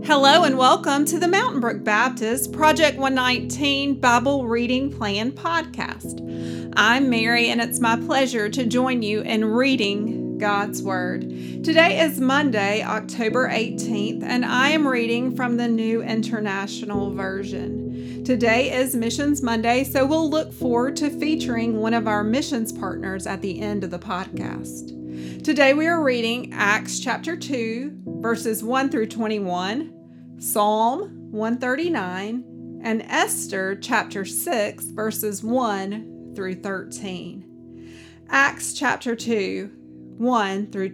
Hello and welcome to the Mountain Brook Baptist Project 119 Bible Reading Plan podcast. I'm Mary and it's my pleasure to join you in reading God's Word. Today is Monday, October 18th, and I am reading from the New International Version. Today is Missions Monday, so we'll look forward to featuring one of our missions partners at the end of the podcast. Today we are reading Acts chapter 2, verses 1 through 21, Psalm 139, and Esther chapter 6, verses 1 through 13. Acts chapter 2, 1 through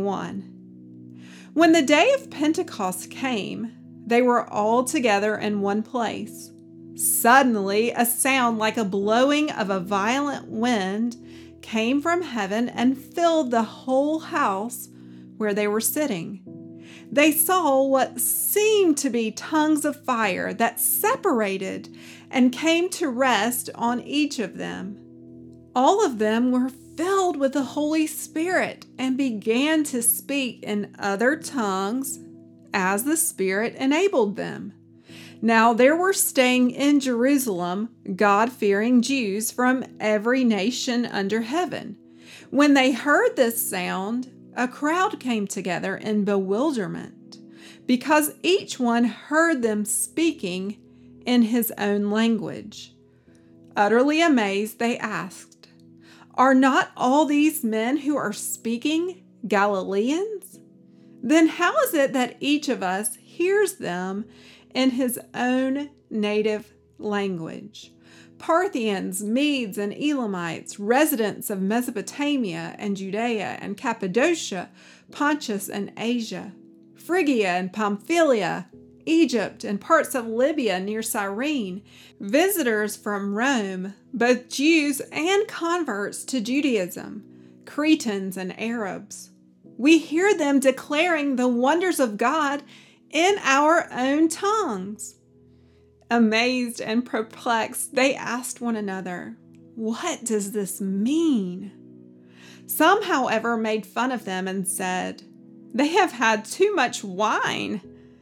21. When the day of Pentecost came, they were all together in one place. Suddenly, a sound like a blowing of a violent wind came from heaven and filled the whole house where they were sitting. They saw what seemed to be tongues of fire that separated and came to rest on each of them. All of them were filled with the Holy Spirit and began to speak in other tongues as the Spirit enabled them. Now there were staying in Jerusalem God-fearing Jews from every nation under heaven. When they heard this sound, a crowd came together in bewilderment, because each one heard them speaking in his own language. Utterly amazed, they asked, "Are not all these men who are speaking Galileans? Then how is it that each of us hears them in his own native language? Parthians, Medes, and Elamites, residents of Mesopotamia and Judea and Cappadocia, Pontus and Asia, Phrygia and Pamphylia, Egypt and parts of Libya near Cyrene, visitors from Rome, both Jews and converts to Judaism, Cretans and Arabs. We hear them declaring the wonders of God in our own tongues." Amazed and perplexed, they asked one another, "What does this mean?" Some, however, made fun of them and said, "They have had too much wine."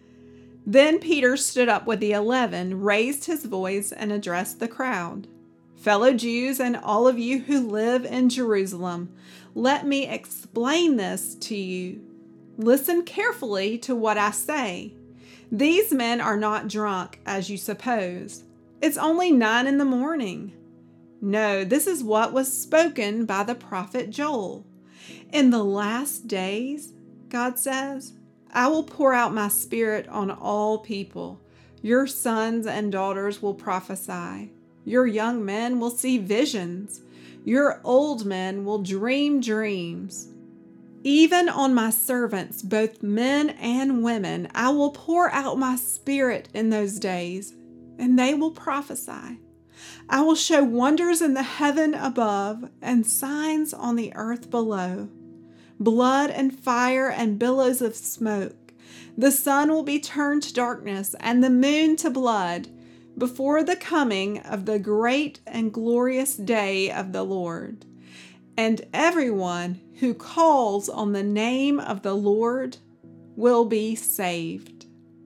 Then Peter stood up with the 11, raised his voice, and addressed the crowd. "Fellow Jews and all of you who live in Jerusalem, let me explain this to you. Listen carefully to what I say. These men are not drunk, as you suppose. It's only 9 a.m. No, this is what was spoken by the prophet Joel. In the last days, God says, I will pour out my spirit on all people. Your sons and daughters will prophesy. Your young men will see visions. Your old men will dream dreams. Even on my servants, both men and women, I will pour out my spirit in those days, and they will prophesy. I will show wonders in the heaven above and signs on the earth below, blood and fire and billows of smoke. The sun will be turned to darkness and the moon to blood before the coming of the great and glorious day of the Lord. And everyone who calls on the name of the Lord will be saved."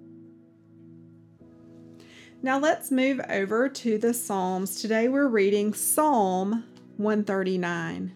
Now let's move over to the Psalms. Today we're reading Psalm 139.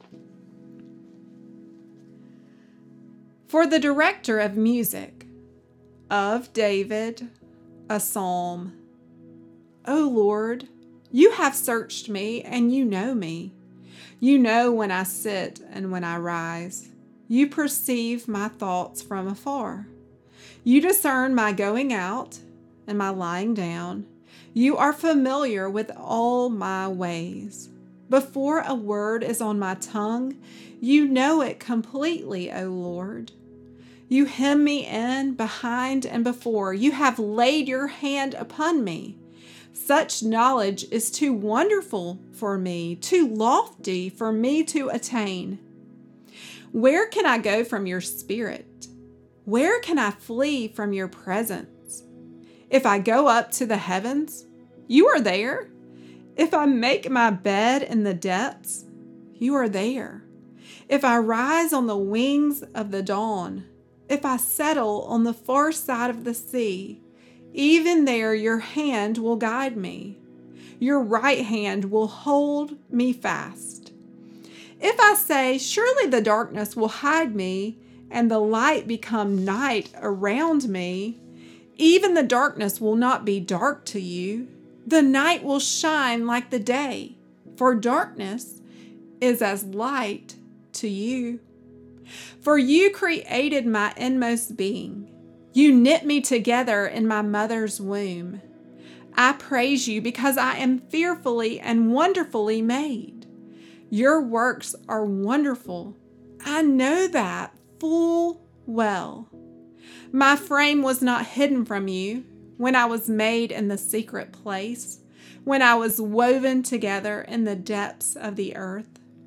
For the director of music, of David, a psalm. O Lord, you have searched me and you know me. You know when I sit and when I rise. You perceive my thoughts from afar. You discern my going out and my lying down. You are familiar with all my ways. Before a word is on my tongue, you know it completely, O Lord. You hem me in, behind, and before. You have laid your hand upon me. Such knowledge is too wonderful for me, too lofty for me to attain. Where can I go from your spirit? Where can I flee from your presence? If I go up to the heavens, you are there. If I make my bed in the depths, you are there. If I rise on the wings of the dawn, If I settle on the far side of the sea, even there your hand will guide me. Your right hand will hold me fast. If I say, surely the darkness will hide me, and the light become night around me, even the darkness will not be dark to you. The night will shine like the day, for darkness is as light to you. For you created my inmost being. You knit me together in my mother's womb. I praise you because I am fearfully and wonderfully made. Your works are wonderful. I know that full well. My frame was not hidden from you when I was made in the secret place, when I was woven together in the depths of the earth.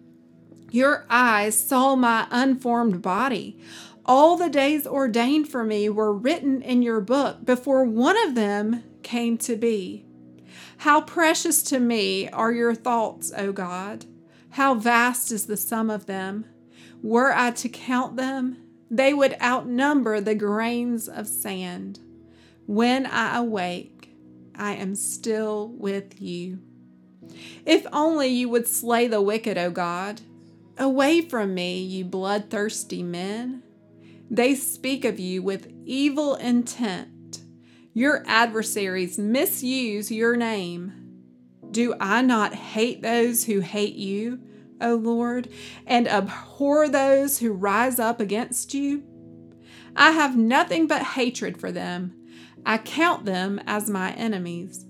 Your eyes saw my unformed body. All the days ordained for me were written in your book before one of them came to be. How precious to me are your thoughts, O God! How vast is the sum of them! Were I to count them, they would outnumber the grains of sand. When I awake, I am still with you. If only you would slay the wicked, O God! Away from me, you bloodthirsty men. They speak of you with evil intent. Your adversaries misuse your name. Do I not hate those who hate you, O Lord, and abhor those who rise up against you? I have nothing but hatred for them. I count them as my enemies.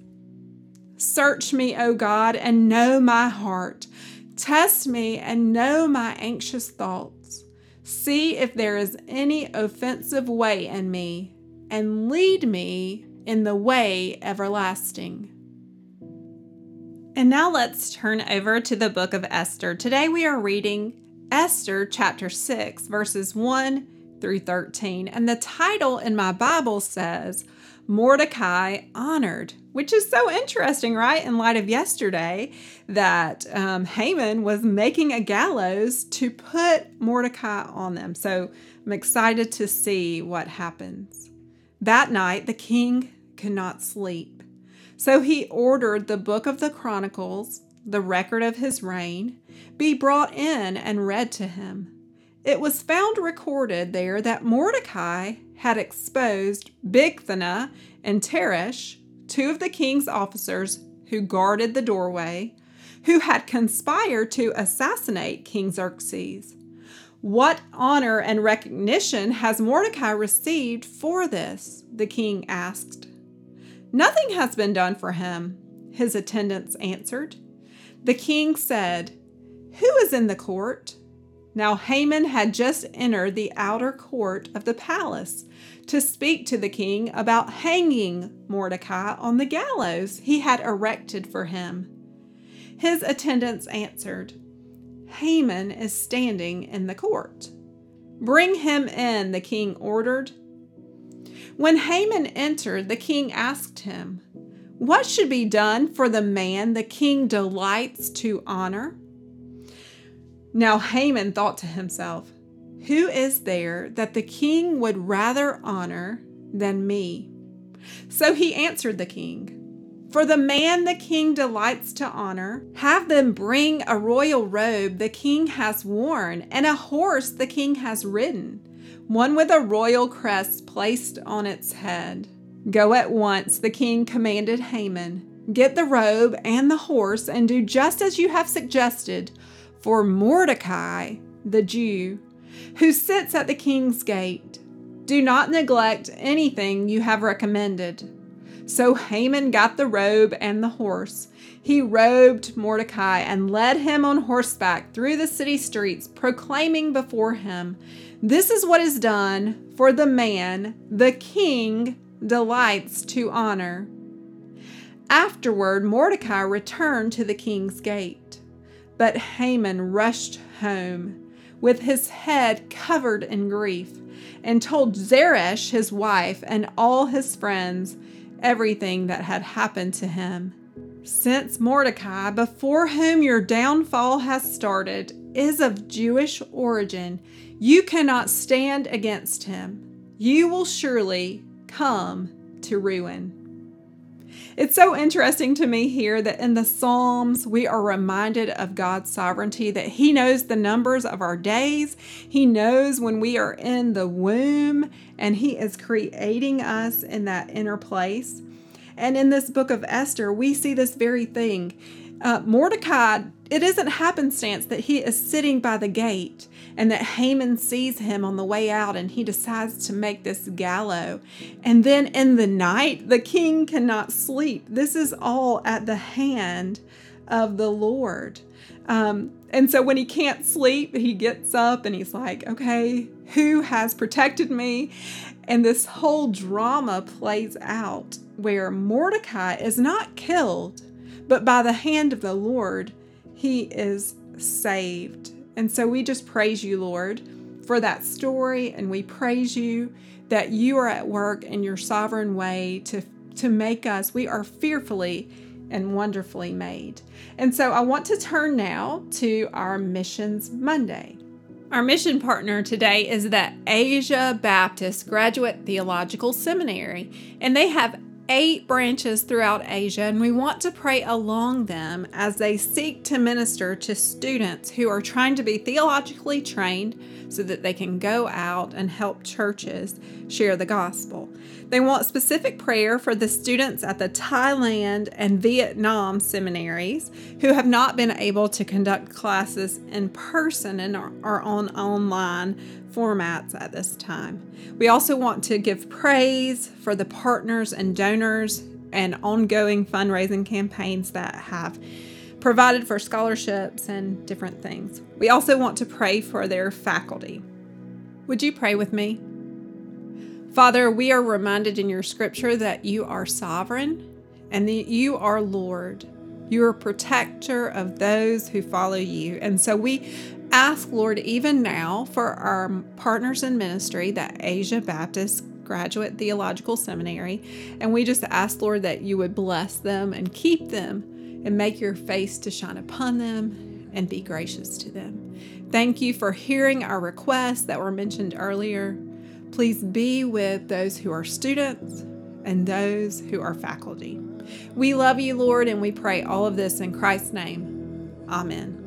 Search me, O God, and know my heart. Test me and know my anxious thoughts. See if there is any offensive way in me, and lead me in the way everlasting. And now let's turn over to the book of Esther. Today we are reading Esther chapter 6, verses 1 through 13. And the title in my Bible says, Mordecai Honored, which is so interesting, right? In light of yesterday that Haman was making a gallows to put Mordecai on them. So I'm excited to see what happens. That night, the king could not sleep. So he ordered the book of the Chronicles, the record of his reign, be brought in and read to him. It was found recorded there that Mordecai had exposed Bigthana and Teresh, two of the king's officers who guarded the doorway, who had conspired to assassinate King Xerxes. What honor and recognition has Mordecai received for this? The king asked. Nothing has been done for him, his attendants answered. The king said, Who is in the court? Now Haman had just entered the outer court of the palace to speak to the king about hanging Mordecai on the gallows he had erected for him. His attendants answered, Haman is standing in the court. Bring him in, the king ordered. When Haman entered, the king asked him, What should be done for the man the king delights to honor? Now Haman thought to himself, Who is there that the king would rather honor than me? So he answered the king, For the man the king delights to honor, have them bring a royal robe the king has worn and a horse the king has ridden, one with a royal crest placed on its head. Go at once, the king commanded Haman. Get the robe and the horse and do just as you have suggested for Mordecai, the Jew, who sits at the king's gate. Do not neglect anything you have recommended. So Haman got the robe and the horse. He robed Mordecai and led him on horseback through the city streets, proclaiming before him, This is what is done for the man the king delights to honor. Afterward, Mordecai returned to the king's gate. But Haman rushed home with his head covered in grief and told Zeresh, his wife, and all his friends everything that had happened to him. Since Mordecai, before whom your downfall has started, is of Jewish origin, you cannot stand against him. You will surely come to ruin. It's so interesting to me here that in the Psalms, we are reminded of God's sovereignty, that He knows the numbers of our days. He knows when we are in the womb, and He is creating us in that inner place. And in this book of Esther, we see this very thing. Mordecai, it isn't happenstance that he is sitting by the gate and that Haman sees him on the way out and he decides to make this gallows. And then in the night, the king cannot sleep. This is all at the hand of the Lord. And so when he can't sleep, he gets up and he's like, okay, who has protected me? And this whole drama plays out where Mordecai is not killed, but by the hand of the Lord, he is saved. And so we just praise you, Lord, for that story. And we praise you that you are at work in your sovereign way to make us. We are fearfully and wonderfully made. And so I want to turn now to our Missions Monday. Our mission partner today is the Asia Baptist Graduate Theological Seminary, and they have 8 branches throughout Asia, and we want to pray along them as they seek to minister to students who are trying to be theologically trained so that they can go out and help churches share the gospel. They want specific prayer for the students at the Thailand and Vietnam seminaries who have not been able to conduct classes in person and are on online formats at this time. We also want to give praise for the partners and donors and ongoing fundraising campaigns that have provided for scholarships and different things. We also want to pray for their faculty. Would you pray with me? Father, we are reminded in your scripture that you are sovereign and that you are Lord. You are protector of those who follow you. And so we ask, Lord, even now for our partners in ministry, that Asia Baptist Graduate Theological Seminary, and we just ask, Lord, that you would bless them and keep them and make your face to shine upon them and be gracious to them. Thank you for hearing our requests that were mentioned earlier. Please be with those who are students and those who are faculty. We love you, Lord, and we pray all of this in Christ's name. Amen.